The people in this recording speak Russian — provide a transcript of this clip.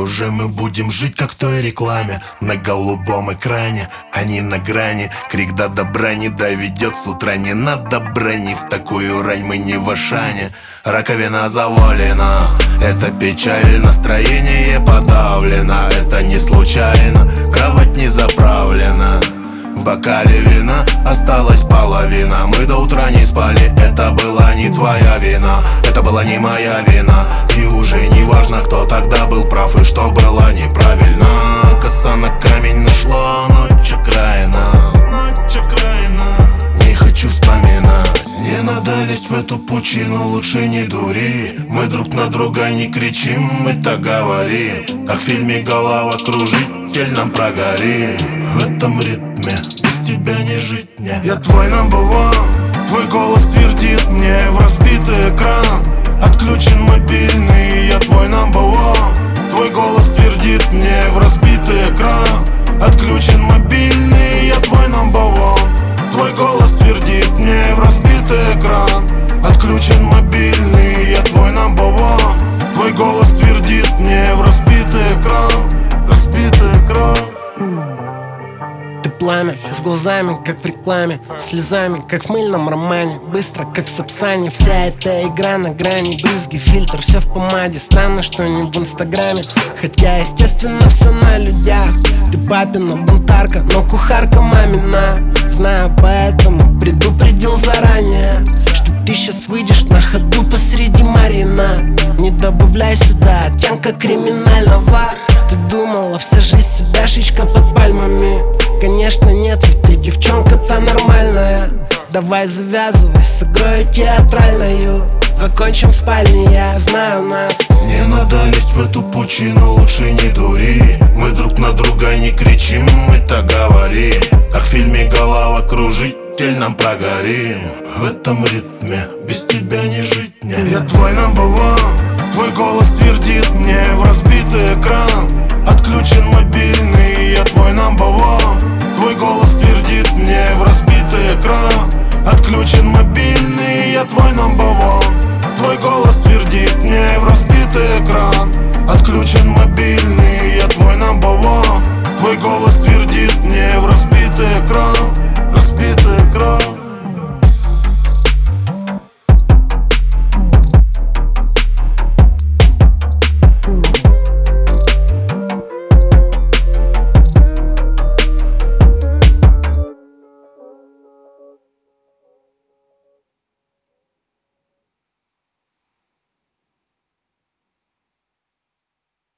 уже мы будем жить, как в той рекламе. На голубом экране, они на грани. Крик до добра не доведет с утра. Не надо брани, в такую рань мы не в Ашане. Раковина завалена, это печаль. Настроение подавлено, это не случайно. Кровать не заправлена, в бокале вина осталась половина. Мы до утра не спали, это была не твоя вина. Это была не моя вина. И уже не важно, кто тогда был прав и что было неправильно. Коса на камень нашла, ночь окраина. Не хочу вспоминать. Не надо лезть в эту пучину, лучше не дури. Мы друг на друга не кричим, мы так говорим. Как в фильме головокружитель нам прогорим. В этом ритме без тебя не жить мне. Я твой number one, твой голос твердит мне в разбитый экран. Отключен мобильный, я твой number one. Твой голос твердит мне в разбитый экран. Отключен мобильный, я твой number one. Твой голос твердит мне в разбитый экран. Отключен мобильный, я твой number one. Твой голос твердит мне в разбитый экран. Разбитый экран. Ты пламя, с глазами, как в рекламе, слезами, как в мыльном романе, быстро, как в Сапсане. Вся эта игра на грани, брызги, фильтр, все в помаде. Странно, что не в инстаграме, хотя, естественно, все на людях. Ты папина бунтарка, но кухарка мамина. Знаю, поэтому предупредил заранее, что ты сейчас выйдешь на ходу посреди Марина. Не добавляй сюда оттенка криминального. Ты думала, вся жизнь седашечка под пальмами? Конечно нет, ведь ты девчонка-то нормальная. Давай завязывай с игрой театральною. Закончим в спальне, я знаю нас. Не надо лезть в эту пучину, лучше не дури. Мы друг на друга не кричим, мы так говорим. Как в фильме головокружитель нам прогорим. В этом ритме без тебя не жить мне. Я твой number one, твой голос твердит мне в разбитый экран. Отключен мобильный, я твой number one. Твой голос твердит мне в разбитый экран. Отключен мобильный, я твой number one. Твой голос твердит мне в разбитый экран. Отключен мобильный.